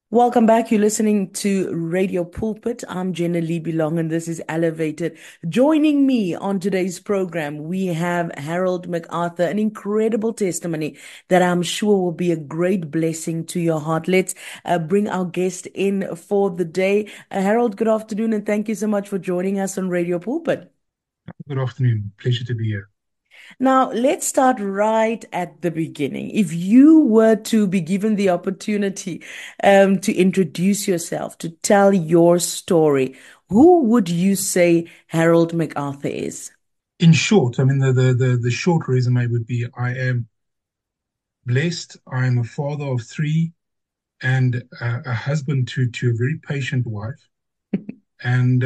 Welcome back. You're listening to Radio Pulpit. I'm Jenna Lee Belong, and this is Elevated. Joining me on today's program, we have Harold MacArthur, an incredible testimony that I'm sure will be a great blessing to your heart. Let's bring our guest in for the day. Harold, good afternoon, and thank you so much for joining us on Radio Pulpit. Good afternoon. Pleasure to be here. Now, let's start right at the beginning. If you were to be given the opportunity to introduce yourself, to tell your story, who would you say Harold MacArthur is? In short, I mean, the short resume would be I am blessed. I am a father of three and a husband to a very patient wife, and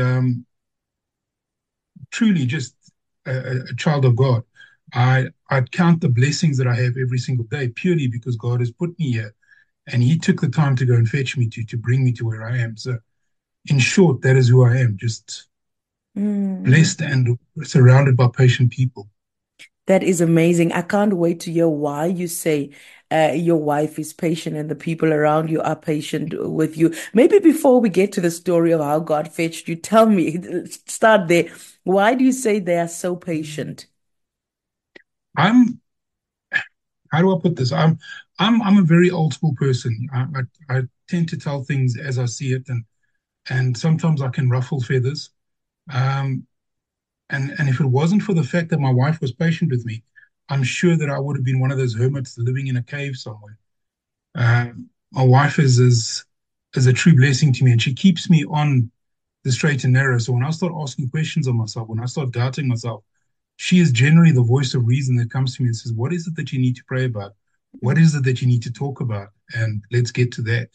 truly just a child of God. I'd count the blessings that I have every single day purely because God has put me here, and He took the time to go and fetch me to bring me to where I am. So, in short, that is who I am. Just Mm, blessed and surrounded by patient people. that is amazing. I can't wait to hear why you say your wife is patient and the people around you are patient with you. Maybe before we get to the story of how God fetched you, tell me, start there. Why do you say they are so patient? I'm how do I put this? I'm a very old school person. I tend to tell things as I see it, and sometimes I can ruffle feathers. Um, and if it wasn't for the fact that my wife was patient with me, I'm sure that I would have been one of those hermits living in a cave somewhere. My wife is a true blessing to me, and she keeps me on the straight and narrow. So when I start asking questions of myself, when I start doubting myself, she is generally the voice of reason that comes to me and says, "What is it that you need to pray about? What is it that you need to talk about? And let's get to that."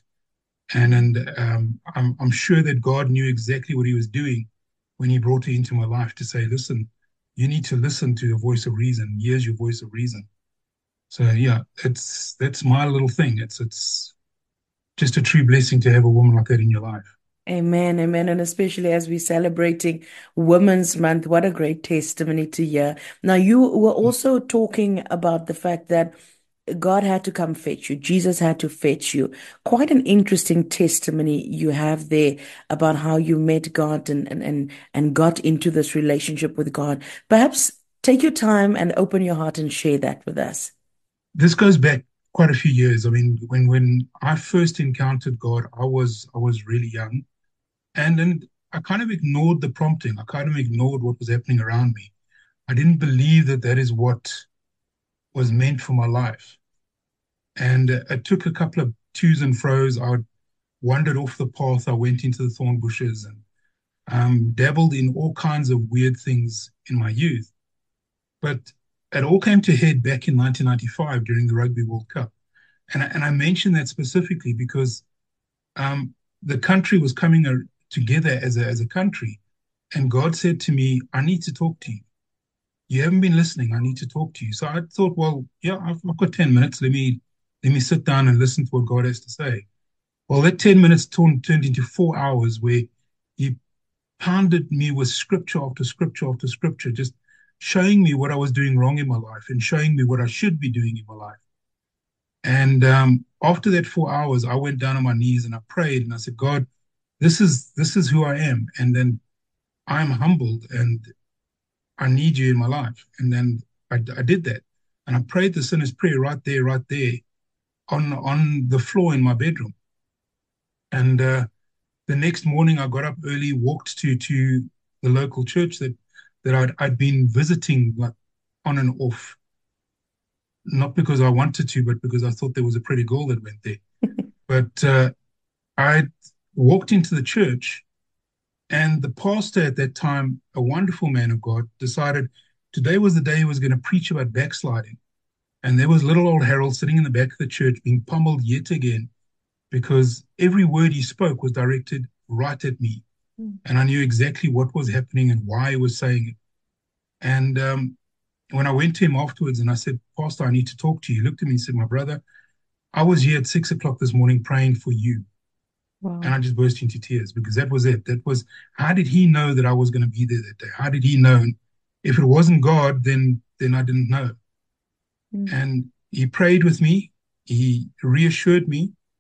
I'm sure that God knew exactly what He was doing when He brought her into my life to say, "Listen, you need to listen to the voice of reason. Here's your voice of reason." So yeah, it's that's my little thing. It's just a true blessing to have a woman like that in your life. Amen, amen. And especially as we're celebrating Women's Month, what a great testimony to hear. Now, you were also talking about the fact that God had to come fetch you. Jesus had to fetch you. Quite an interesting testimony you have there about how you met God and got into this relationship with God. Perhaps take your time and open your heart and share that with us. This goes back quite a few years. I mean, when I first encountered God, I was really young, and then I kind of ignored the prompting. I kind of ignored what was happening around me. I didn't believe that that is what was meant for my life, and it took a couple of twos and fro's. I wandered off the path. I went into the thorn bushes and dabbled in all kinds of weird things in my youth. But it all came to a head back in 1995 during the Rugby World Cup. And I mention that specifically because um, the country was coming together as a country. And God said to me, "I need to talk to you. You haven't been listening. I need to talk to you." So I thought, well, yeah, I've got 10 minutes. Let me sit down and listen to what God has to say. Well, that 10 minutes turned into 4 hours where he pounded me with scripture after scripture after scripture, just showing me what I was doing wrong in my life and showing me what I should be doing in my life. And after that 4 hours, I went down on my knees and I prayed and I said, "God, this is who I am, and then I'm humbled and I need you in my life." And then I did that, and I prayed the sinner's prayer right there on the floor in my bedroom. And the next morning, I got up early, walked to the local church that I'd been visiting like on and off, not because I wanted to, but because I thought there was a pretty girl that went there. But I walked into the church, and the pastor at that time, a wonderful man of God, decided today was the day he was going to preach about backsliding. And there was little old Harold sitting in the back of the church being pummeled yet again because every word he spoke was directed right at me. And I knew exactly what was happening and why he was saying it. And when I went to him afterwards and I said, "Pastor, I need to talk to you," he looked at me and said, "My brother, I was here at 6 o'clock this morning praying for you." And Wow. I just burst into tears because that was it. That was, how did he know that I was going to be there that day? How did he know? And if it wasn't God, then I didn't know. Mm. And he prayed with me. He reassured me.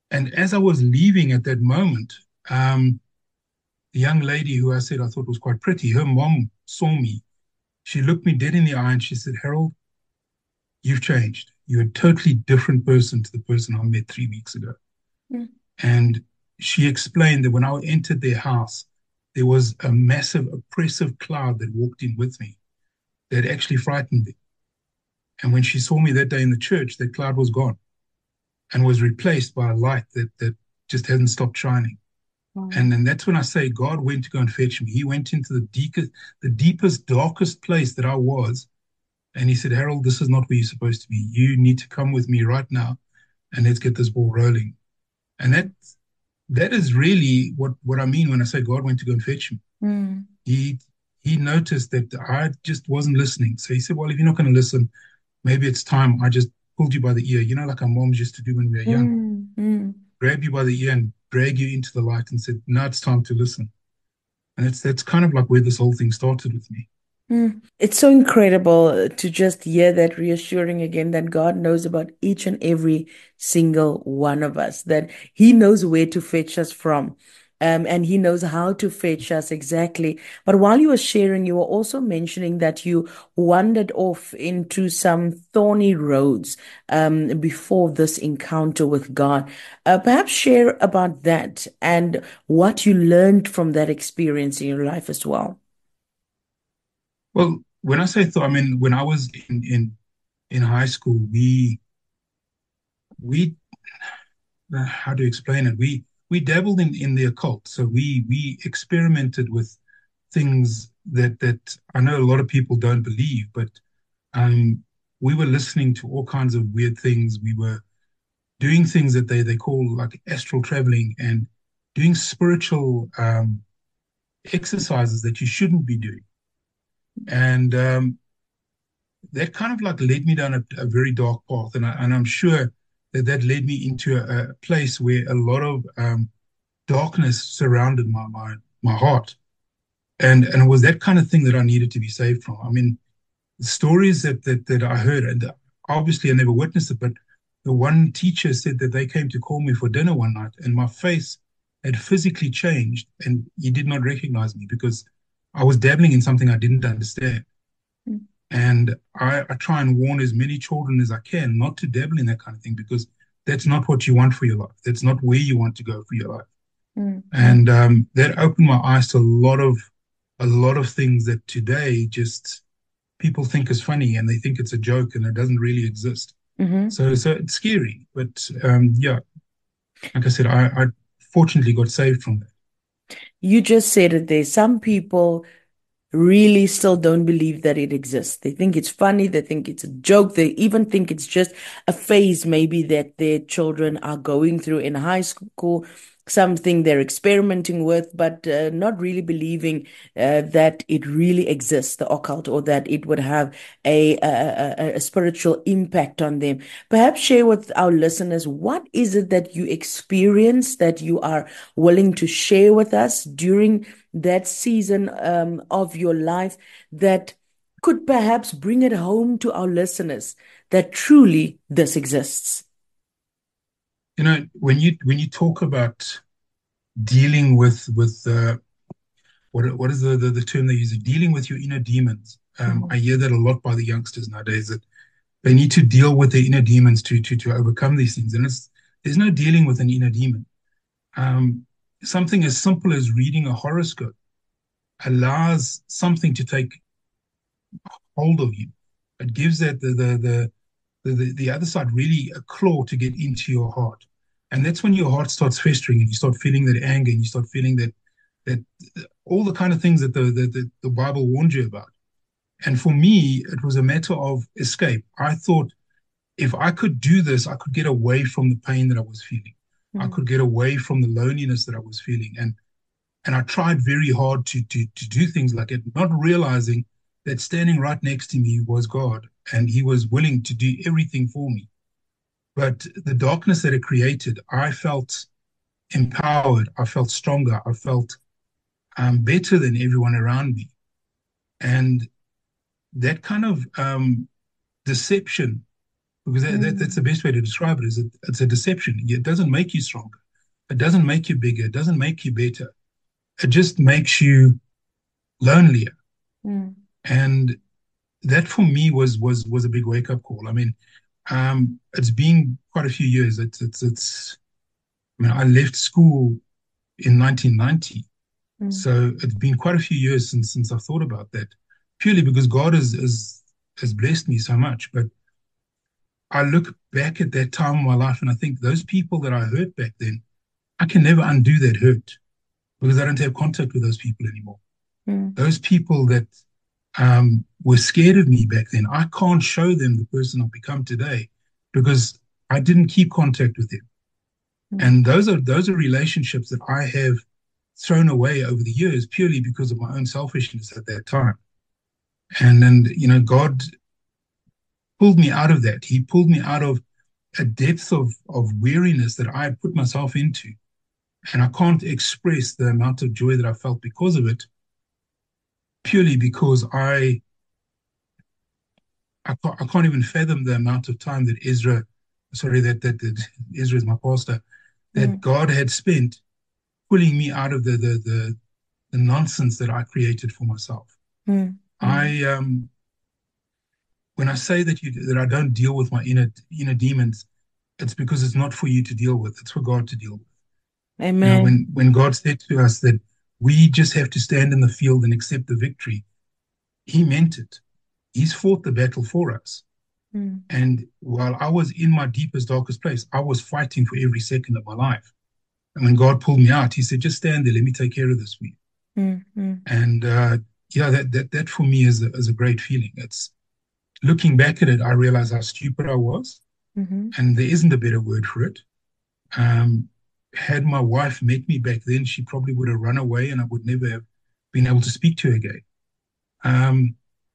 And as I was leaving at that moment, um, the young lady who I said I thought was quite pretty, her mom saw me. She looked me dead in the eye and she said, Harold, you've changed. You're a totally different person to the person I met 3 weeks ago. Mm. And she explained that when I entered their house, there was a massive oppressive cloud that walked in with me that actually frightened me. And when she saw me that day in the church, that cloud was gone and was replaced by a light that just hasn't stopped shining. Wow. And that's when I say God went to go and fetch me. He went into the deepest, darkest place that I was. And he said, Harold, this is not where you're supposed to be. You need to come with me right now and let's get this ball rolling. And that is really what I mean when I say God went to go and fetch me. Mm. He he noticed that I just wasn't listening. So he said, well, if you're not going to listen, maybe it's time I just pulled you by the ear, like our moms used to do when we were young, Mm. Mm. grab you by the ear and drag you into the light and said, now it's time to listen. And that's kind of like where this whole thing started with me. Mm. It's so incredible to just hear that reassuring again that God knows about each and every single one of us, that He knows where to fetch us from. And He knows how to fetch us exactly. But while you were sharing, you were also mentioning that you wandered off into some thorny roads before this encounter with God. Perhaps share about that and what you learned from that experience in your life as well. Well, when I say thought, I mean when I was in high school, we how to explain it? We dabbled in the occult, so we experimented with things that I know a lot of people don't believe, but um, we were listening to all kinds of weird things. We were doing things that they call like astral traveling and doing spiritual exercises that you shouldn't be doing. And that kind of like led me down a very dark path. And I'm sure that led me into a place where a lot of darkness surrounded my heart. And it was that kind of thing that I needed to be saved from. I mean, the stories that I heard, and obviously I never witnessed it, but the one teacher said that they came to call me for dinner one night, and my face had physically changed, and he did not recognize me because I was dabbling in something I didn't understand. And I try and warn as many children as I can not to dabble in that kind of thing because that's not what you want for your life. That's not where you want to go for your life. Mm. And that opened my eyes to a lot of things that today just people think is funny and they think it's a joke and it doesn't really exist. Mm-hmm. So it's scary, but yeah, like I said, I fortunately got saved from that. You just said it there. Some people really still don't believe that it exists. They think it's funny. They think it's a joke. They even think it's just a phase maybe that their children are going through in high school, something they're experimenting with, but not really believing that it really exists, the occult, or that it would have a spiritual impact on them. Perhaps share with our listeners what is it that you experienced that you are willing to share with us during that season of your life that could perhaps bring it home to our listeners that truly this exists. When you talk about dealing with what is the term they use? Dealing with your inner demons. Mhm. I hear that a lot by the youngsters nowadays that they need to deal with their inner demons to overcome these things. And there's no dealing with an inner demon. Um, Something as simple as reading a horoscope allows something to take hold of you. It gives that the other side really a claw to get into your heart. And that's when your heart starts festering and you start feeling that anger and you start feeling that all the kind of things that the Bible warned you about. And for me, it was a matter of escape. I thought if I could do this, I could get away from the pain that I was feeling. I Mm. could get away from the loneliness that I was feeling. And I tried very hard to do things like it, not realizing that standing right next to me was God and he was willing to do everything for me. But the darkness that it created, I felt empowered. I felt stronger. I felt better than everyone around me. And that kind of deception because that's Mm. the best way to describe it. Is it's a deception. It doesn't make you stronger. It doesn't make you bigger. It doesn't make you better. It just makes you lonelier. Mm. And that for me was a big wake up call. I mean, it's been quite a few years. It's. I mean, I left school in 1990, Mm. so it's been quite a few years since I've thought about that. Purely because God has blessed me so much. But I look back at that time of my life and I think those people that I hurt back then, I can never undo that hurt because I don't have contact with those people anymore. Mm. Those people that were scared of me back then, I can't show them the person I've become today because I didn't keep contact with them. Mm. And those are relationships that I have thrown away over the years purely because of my own selfishness at that time. And then, God pulled me out of that. He pulled me out of a depth of weariness that I had put myself into. And I can't express the amount of joy that I felt because of it, purely because I can't even fathom the amount of time that that Ezra is my pastor, that Mm. God had spent pulling me out of the nonsense that I created for myself. Mm. Mm. I When I say that I don't deal with my inner demons, it's because it's not for you to deal with. It's for God to deal with. Amen. When God said to us that we just have to stand in the field and accept the victory, He meant it. He's fought the battle for us. Mm. And while I was in my deepest, darkest place, I was fighting for every second of my life. And when God pulled me out, He said, "Just stand there. Let me take care of this for you." Mm. Mm. And yeah, that for me is a great feeling. It's looking back at it, I realize how stupid I was, Mm-hmm. and there isn't a better word for it. Um, had my wife met me back then, she probably would have run away, and I would never have been able to speak to her again. Um,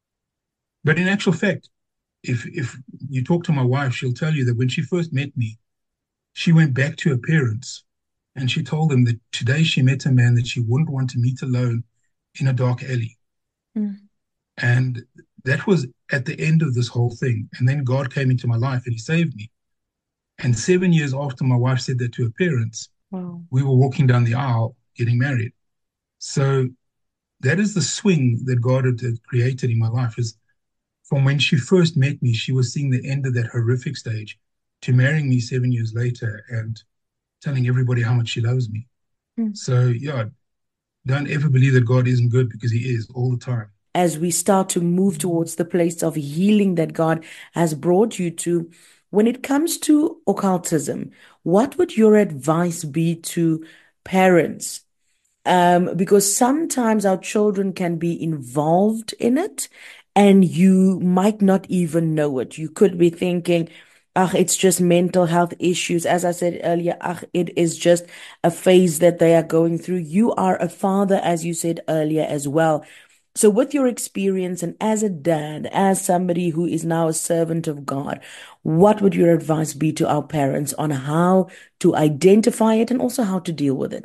but in actual fact, if you talk to my wife, she'll tell you that when she first met me, she went back to her parents and she told them that today she met a man that she wouldn't want to meet alone in a dark alley. Mm. And that was at the end of this whole thing. And then God came into my life and He saved me. And 7 years after my wife said that to her parents, Wow. we were walking down the aisle getting married. So that is the swing that God had created in my life. Is from when she first met me, she was seeing the end of that horrific stage to marrying me 7 years later and telling everybody how much she loves me. Mm. So yeah, don't ever believe that God isn't good because He is all the time. As we start to move towards the place of healing that God has brought you to, when it comes to occultism, what would your advice be to parents? Because sometimes our children can be involved in it and you might not even know it. You could be thinking, it's just mental health issues. As I said earlier, it is just a phase that they are going through. You are a father, as you said earlier as well. So, with your experience and as a dad, as somebody who is now a servant of God, what would your advice be to our parents on how to identify it and also how to deal with it?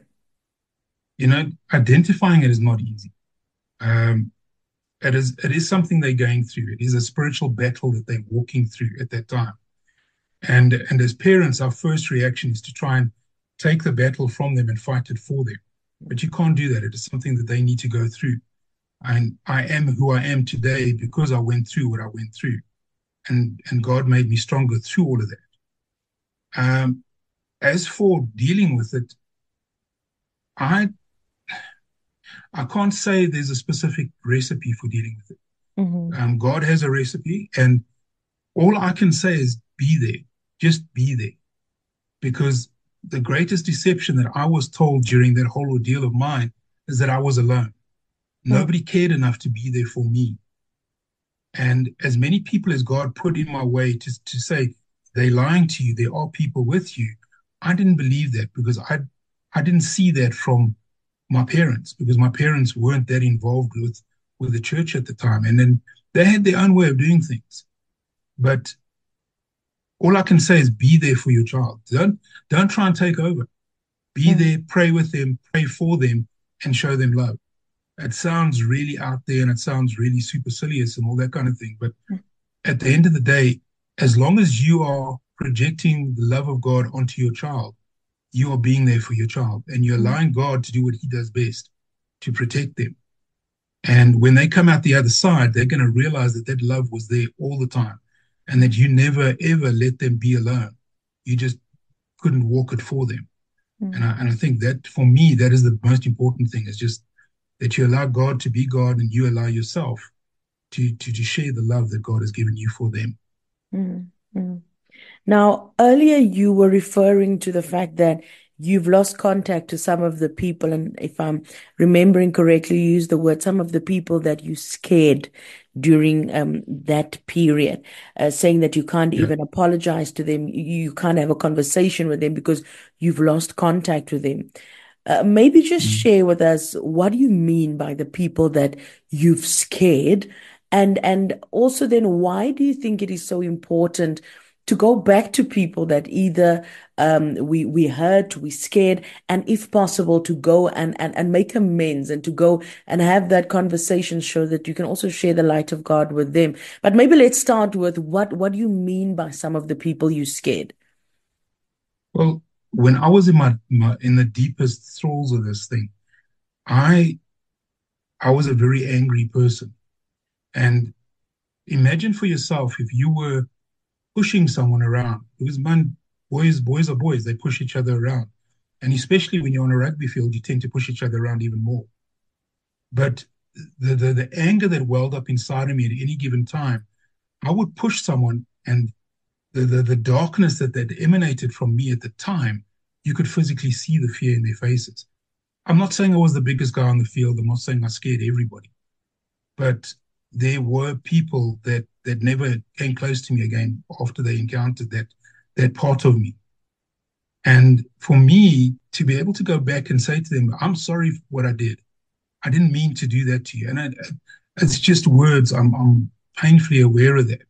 Identifying it is not easy. Um, it is something they're going through. It is a spiritual battle that they're walking through at that time. And as parents, our first reaction is to try and take the battle from them and fight it for them. But you can't do that. It is something that they need to go through. And I am who I am today because I went through what I went through. And God made me stronger through all of that. As for dealing with it, I I can't say there's a specific recipe for dealing with it. Mm-hmm. God has a recipe, and all I can say is be there. Just be there. Because the greatest deception that I was told during that whole ordeal of mine is that I was alone. Nobody cared enough to be there for me. And as many people as God put in my way to say, they're lying to you, there are people with you, I didn't believe that because I didn't see that from my parents because my parents weren't that involved with the church at the time. And then they had their own way of doing things. But all I can say is be there for your child. Don't try and take over. Be Mm. there, pray with them, pray for them, and show them love. It sounds really out there and it sounds really supercilious and all that kind of thing. But at the end of the day, as long as you are projecting the love of God onto your child, you are being there for your child and you're Mm, allowing God to do what he does best to protect them. And when they come out the other side, they're going to realize that that love was there all the time and that you never, ever let them be alone. You just couldn't walk it for them. mm, And I think that for me, that is the most important thing is just that you allow God to be God and you allow yourself to share the love that God has given you for them. mm, mm. Now, earlier you were referring to the fact that you've lost contact to some of the people, and if I'm remembering correctly, you used the word some of the people that you scared during that period, saying that you can't Yeah. even apologize to them, you can't have a conversation with them because you've lost contact with them. Maybe just Mm. share with us what do you mean by the people that you've scared, and also then why do you think it is so important to go back to people that either we hurt, we scared, and if possible to go and make amends and to go and have that conversation so that you can also share the light of God with them. But maybe let's start with what do you mean by some of the people you scared? Well, when I was in in the deepest throes of this thing, I I was a very angry person. And imagine for yourself if you were pushing someone around. Because man, boys are boys, they push each other around. And especially when you're on a rugby field, you tend to push each other around even more. But the anger that welled up inside of me at any given time, I would push someone and the darkness that emanated from me at the time, you could physically see the fear in their faces. I'm not saying I was the biggest guy on the field. I'm not saying I scared everybody, but there were people that never came close to me again after they encountered that part of me. And for me to be able to go back and say to them, "I'm sorry for what I did. I didn't mean to do that to you," and it's just words. I'm painfully aware of that,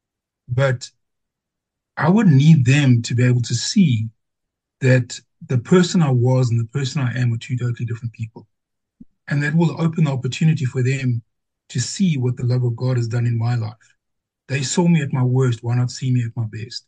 but I would need them to be able to see that the person I was and the person I am are two totally different people. And that will open the opportunity for them to see what the love of God has done in my life. They saw me at my worst. Why not see me at my best?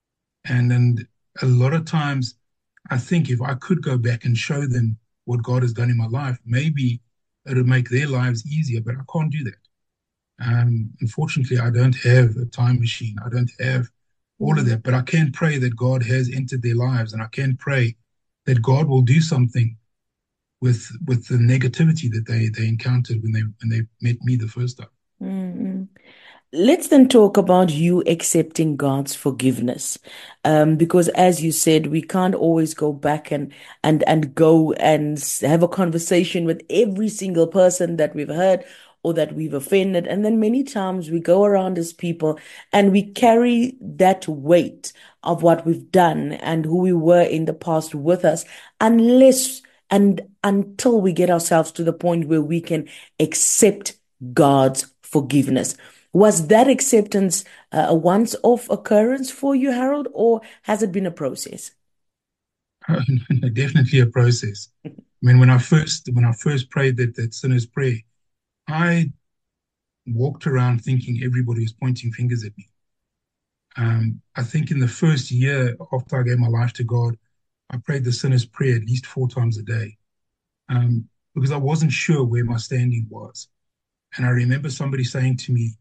And a lot of times, I think if I could go back and show them what God has done in my life, maybe it would make their lives easier, but I can't do that. Unfortunately, I don't have a time machine. I don't have all of Mm. that, but I can pray that God has entered their lives, and I can pray that God will do something with the negativity that they encountered when they met me the first time. Mm. Let's then talk about you accepting God's forgiveness. Because as you said, we can't always go back and go and have a conversation with every single person that we've hurt or that we've offended. And then many times we go around as people and we carry that weight of what we've done and who we were in the past with us, unless and until we get ourselves to the point where we can accept God's forgiveness. Was that acceptance a once-off occurrence for you, Harold, or has it been a process? Definitely a process. I mean, when I first prayed that sinner's prayer, I walked around thinking everybody was pointing fingers at me. I think in the first year after I gave my life to God, I prayed the sinner's prayer at least 4 times a day, because I wasn't sure where my standing was. And I remember somebody saying to me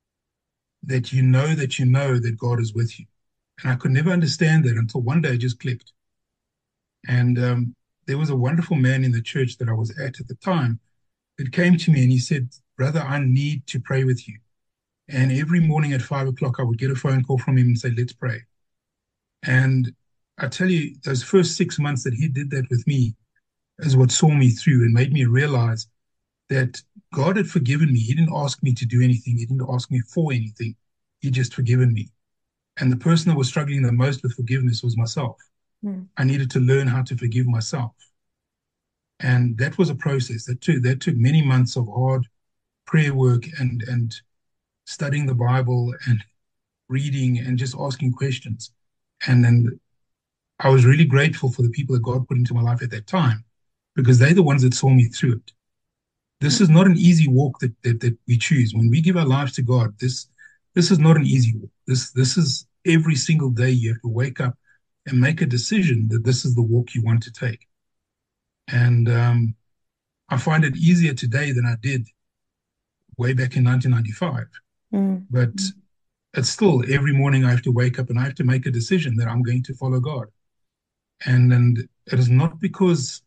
that you know that God is with you. And I could never understand that until one day it just clicked. And there was a wonderful man in the church that I was at the time that came to me and he said, "Brother, I need to pray with you." And every morning at 5 o'clock, I would get a phone call from him and say, "Let's pray." And I tell you, those first 6 months that he did that with me is what saw me through and made me realize that God had forgiven me. He didn't ask me to do anything, He didn't ask me for anything. He just forgiven me. And the person that was struggling the most with forgiveness was myself. Mm, I needed to learn how to forgive myself. And that was a process that took many months of hard prayer work and studying the Bible and reading and just asking questions. And then I was really grateful for the people that God put into my life at that time because they're the ones that saw me through it. This is not an easy walk that we choose. When we give our lives to God, this is not an easy walk. This is every single day you have to wake up and make a decision that this is the walk you want to take. And I find it easier today than I did way back in 1995. Mm. But it's still every morning I have to wake up and I have to make a decision that I'm going to follow God. And it is not because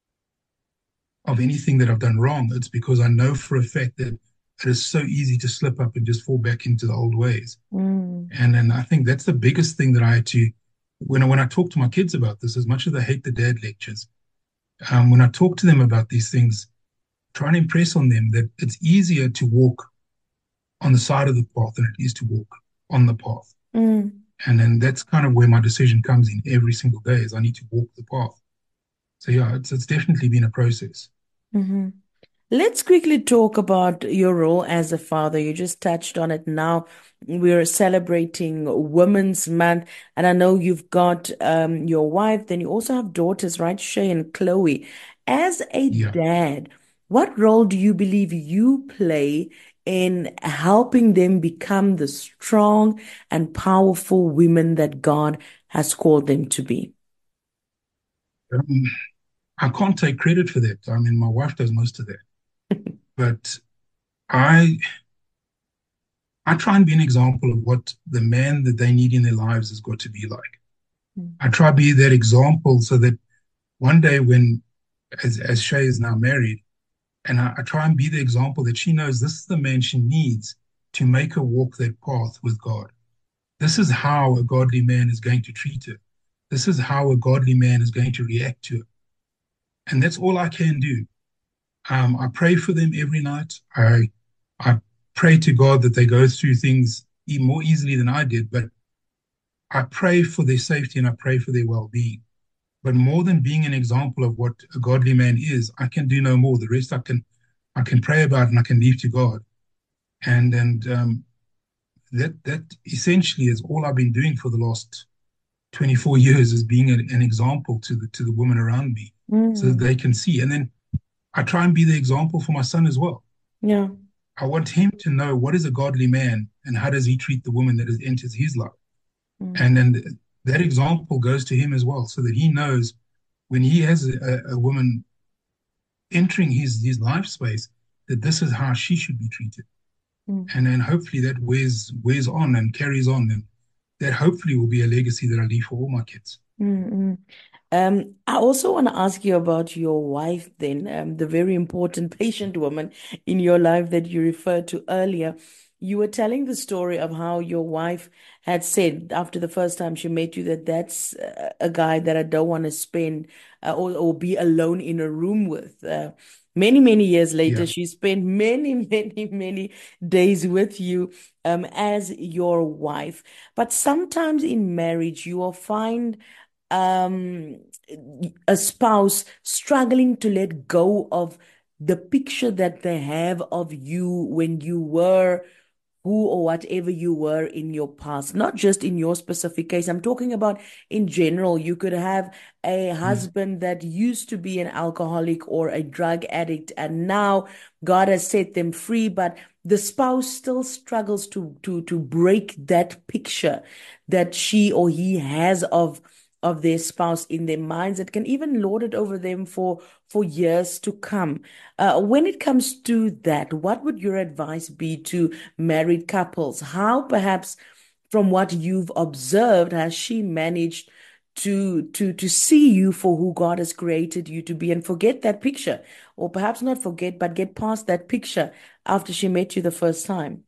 of anything that I've done wrong. It's because I know for a fact that it is so easy to slip up and just fall back into the old ways. Mm. And then I think that's the biggest thing that I had to, when I talk to my kids about this, as much as I hate the dad lectures, when I talk to them about these things, try and impress on them that it's easier to walk on the side of the path than it is to walk on the path. Mm. And then that's kind of where my decision comes in every single day is I need to walk the path. So yeah, it's definitely been a process. Mm-hmm. Let's quickly talk about your role as a father. You just touched on it now. We're celebrating Women's Month, and I know you've got your wife, then you also have daughters, right? Shay and Chloe. As a Yeah. dad, what role do you believe you play in helping them become the strong and powerful women that God has called them to be? Um, I can't take credit for that. I mean, my wife does most of that, but I I try and be an example of what the man that they need in their lives has got to be like. I try to be that example so that one day when, as Shay is now married, and I try and be the example that she knows this is the man she needs to make her walk that path with God. This is how a godly man is going to treat her. This is how a godly man is going to react to her. And that's all I can do. I pray for them every night. I pray to God that they go through things more easily than I did, but I pray for their safety and I pray for their well-being. But more than being an example of what a godly man is, I can do no more. The rest I can pray about and I can leave to God. And that essentially is all I've been doing for the last 24 years is being an example to the women around me so that Mm. they can see. And then I try and be the example for my son as well. Yeah. I want him to know what is a godly man and how does he treat the woman that has entered his life. Mm. And then that example goes to him as well, so that he knows when he has a woman entering his life space, that this is how she should be treated. Mm. And then hopefully that wears on and carries on. And that hopefully will be a legacy that I leave for all my kids. Mm. Mm. I also want to ask you about your wife, then, the very important patient woman in your life that you referred to earlier. You were telling the story of how your wife had said after the first time she met you that that's a guy that I don't want to spend or be alone in a room with. Many, many years later, Yeah. she spent many, many, many days with you as your wife. But sometimes in marriage, you will find um, a spouse struggling to let go of the picture that they have of you when you were who or whatever you were in your past, not just in your specific case. I'm talking about in general. You could have a Mm. husband that used to be an alcoholic or a drug addict, and now God has set them free, but the spouse still struggles to break that picture that she or he has of their spouse in their minds that can even lord it over them for years to come. When it comes to that, what would your advice be to married couples? How perhaps from what you've observed has she managed to see you for who God has created you to be and forget that picture, or perhaps not forget but get past that picture after she met you the first time?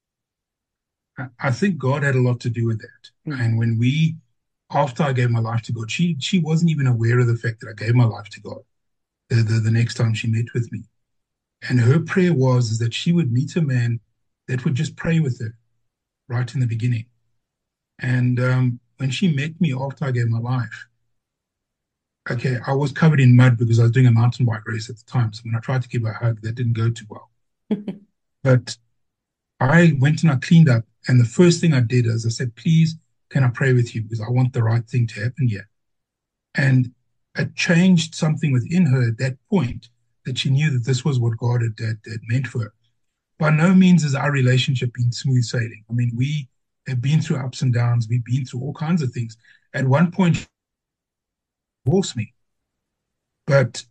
I think God had a lot to do with that. Mm. And after I gave my life to God, she wasn't even aware of the fact that I gave my life to God the next time she met with me. And her prayer was is that she would meet a man that would just pray with her right in the beginning. And when she met me after I gave my life, okay, I was covered in mud because I was doing a mountain bike race at the time. So when I tried to give her a hug, that didn't go too well. But I went and I cleaned up. And the first thing I did is I said, please, can I pray with you? Because I want the right thing to happen here. And it changed something within her at that point that she knew that this was what God had meant for her. by no means has our relationship been smooth sailing. I mean, we have been through ups and downs. We've been through all kinds of things. At one point, she divorced me, but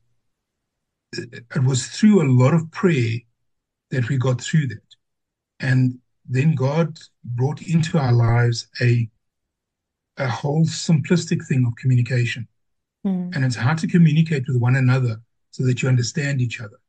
it was through a lot of prayer that we got through that. And then God brought into our lives a whole simplistic thing of communication. Mm. And it's how to communicate with one another so that you understand each other.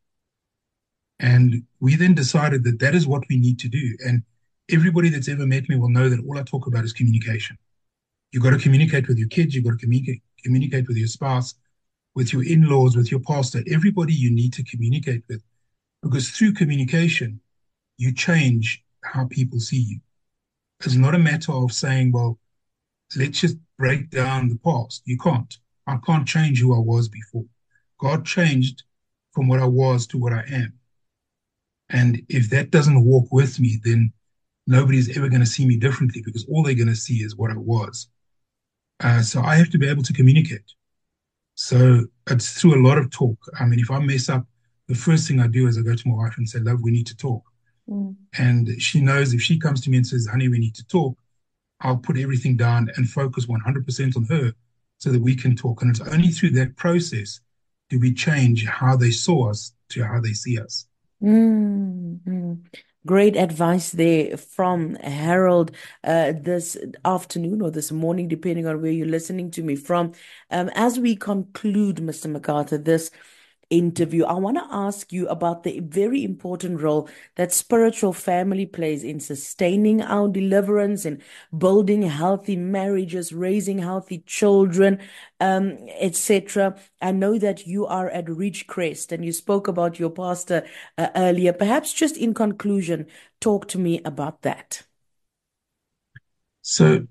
And we then decided that that is what we need to do. And everybody that's ever met me will know that all I talk about is communication. You've got to communicate with your kids, you've got to communicate with your spouse, with your in-laws, with your pastor, everybody you need to communicate with. Because through communication, you change how people see you. It's not a matter of saying, well, let's just break down the past. You can't. I can't change who I was before. God changed from what I was to what I am. And if that doesn't walk with me, then nobody's ever going to see me differently because all they're going to see is what I was. So I have to be able to communicate. So it's through a lot of talk. I mean, if I mess up, the first thing I do is I go to my wife and say, love, we need to talk. Mm. And she knows if she comes to me and says, honey, we need to talk, I'll put everything down and focus 100% on her so that we can talk. And it's only through that process do we change how they saw us to how they see us. Mm, mm. Great advice there from Harold this afternoon or this morning, depending on where you're listening to me from. As we conclude, Mr. MacArthur, this interview, I want to ask you about the very important role that spiritual family plays in sustaining our deliverance and building healthy marriages, raising healthy children, etc. I know that you are at Ridgecrest and you spoke about your pastor earlier. Perhaps just in conclusion, talk to me about that. So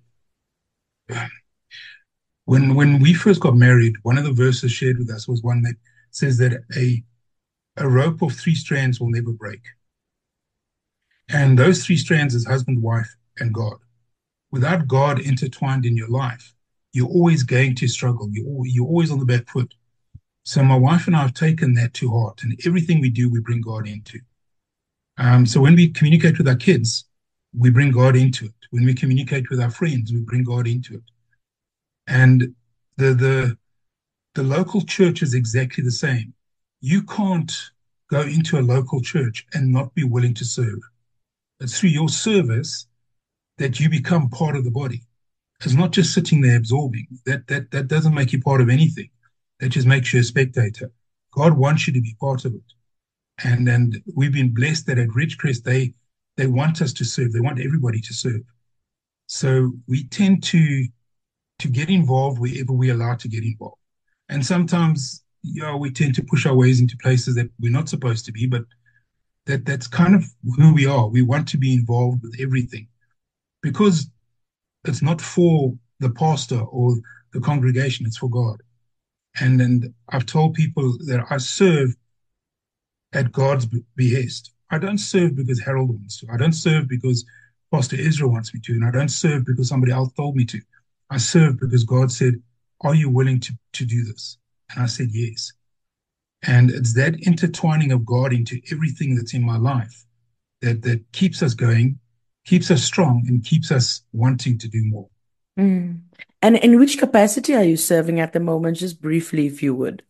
when we first got married, one of the verses shared with us was one that says that a rope of three strands will never break. And those three strands is husband, wife, and God. Without God intertwined in your life, you're always going to struggle. You're always on the back foot. So my wife and I have taken that to heart, and everything we do, we bring God into. So when we communicate with our kids, we bring God into it. When we communicate with our friends, we bring God into it. And the the the local church is exactly the same. You can't go into a local church and not be willing to serve. It's through your service that you become part of the body. It's not just sitting there absorbing. That doesn't make you part of anything. That just makes you a spectator. God wants you to be part of it. And we've been blessed that at Ridgecrest they want us to serve. They want everybody to serve. So we tend to get involved wherever we're allowed to get involved. And sometimes, yeah, we tend to push our ways into places that we're not supposed to be, but that's kind of who we are. We want to be involved with everything because it's not for the pastor or the congregation, it's for God. And I've told people that I serve at God's behest. I don't serve because Harold wants to. I don't serve because Pastor Israel wants me to. And I don't serve because somebody else told me to. I serve because God said, are you willing to do this? And I said, yes. And it's that intertwining of God into everything that's in my life that keeps us going, keeps us strong, and keeps us wanting to do more. Mm. And in which capacity are you serving at the moment? Just briefly, if you would.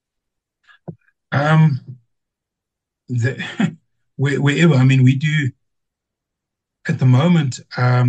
Um, the, wherever, I mean, we do at the moment,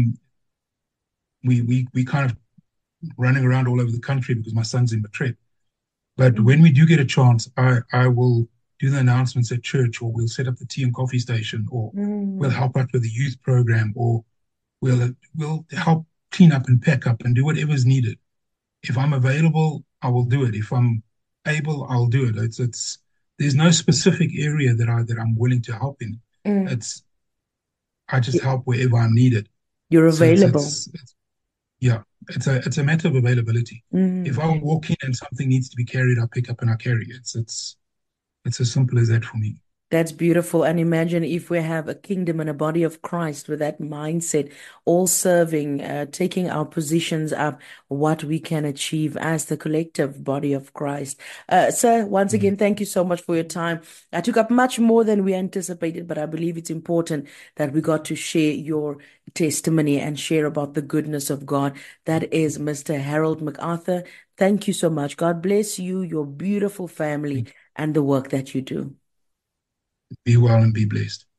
we kind of running around all over the country because my son's in Matric. But when we do get a chance, I will do the announcements at church, or we'll set up the tea and coffee station, or we'll Mm. help out with the youth program, or we'll help clean up and pack up and do whatever's needed. If I'm available, I will do it. If I'm able, I'll do it. It's there's no specific area that I'm willing to help in. Mm. It's I just help wherever I'm needed. You're So available. yeah, it's a matter of availability. If Mm. I walk in and something needs to be carried, I pick up and I carry it. It's as simple as that for me. That's beautiful. And imagine if we have a kingdom and a body of Christ with that mindset, all serving, taking our positions up, what we can achieve as the collective body of Christ. Sir, once Mm. again, thank you so much for your time. I took up much more than we anticipated, but I believe it's important that we got to share your testimony and share about the goodness of God. That is Mr. Harold MacArthur. Thank you so much. God bless you, your beautiful family, Thank and the work that you do. you. Be well and be blessed.